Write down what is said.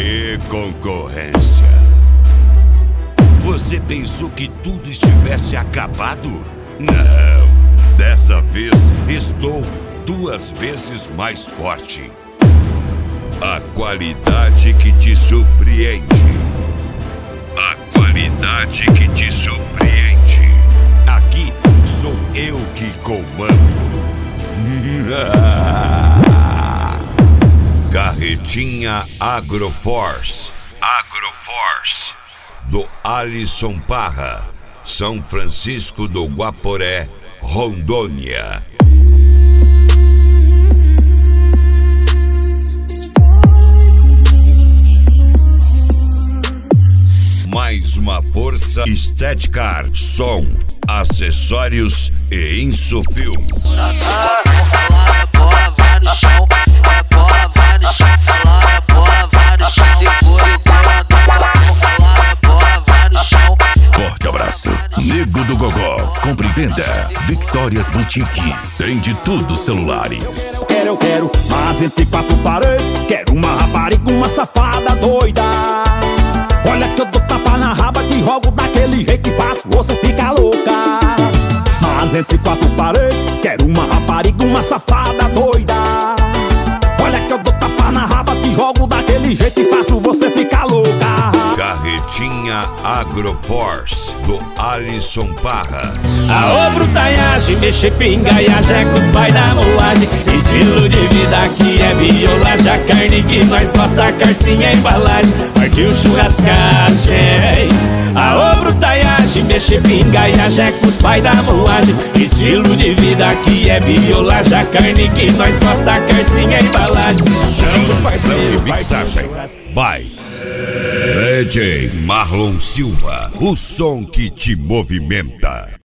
Aê, concorrência! Você pensou que tudo estivesse acabado? Não! Dessa vez estou 2 vezes mais forte. A qualidade que te surpreende. A qualidade que te surpreende. Aqui sou eu que comando. Carretinha Agroforce. Agroforce. Do Alisson Parra, São Francisco do Guaporé, Rondônia. Mais uma força Estética, som, acessórios e insufilme. Forte abraço, Nego do Gogó. Compre e venda Victórias Boutique. Tem de tudo celulares. Eu quero, mas entre 4 paredes. Quero uma rapariga, uma safada doida. Olha que eu dou tapa na raba, te rogo daquele jeito que faço você fica louca. Mas entre 4 paredes, quero uma rapariga, uma safada doida. Olha que eu dou tapa na raba, te rogo daquele jeito que faço você ficar louca. Carretinha Agroforce, do Alisson Parra. Aô, brutaiagem, mexer pinga e a com os pai da moagem. Estilo de vida aqui é violagem. A carne que nós gosta, carcinha, embalagem. Partiu churrascagem. Aô, brutaiagem, mexer pinga e a com os pai da moagem. Estilo de vida aqui é violagem. A carne que nós gosta, carcinha, embalagem. Chama os parceiros, Mixagem by DJ Marlon Silva, o som que te movimenta.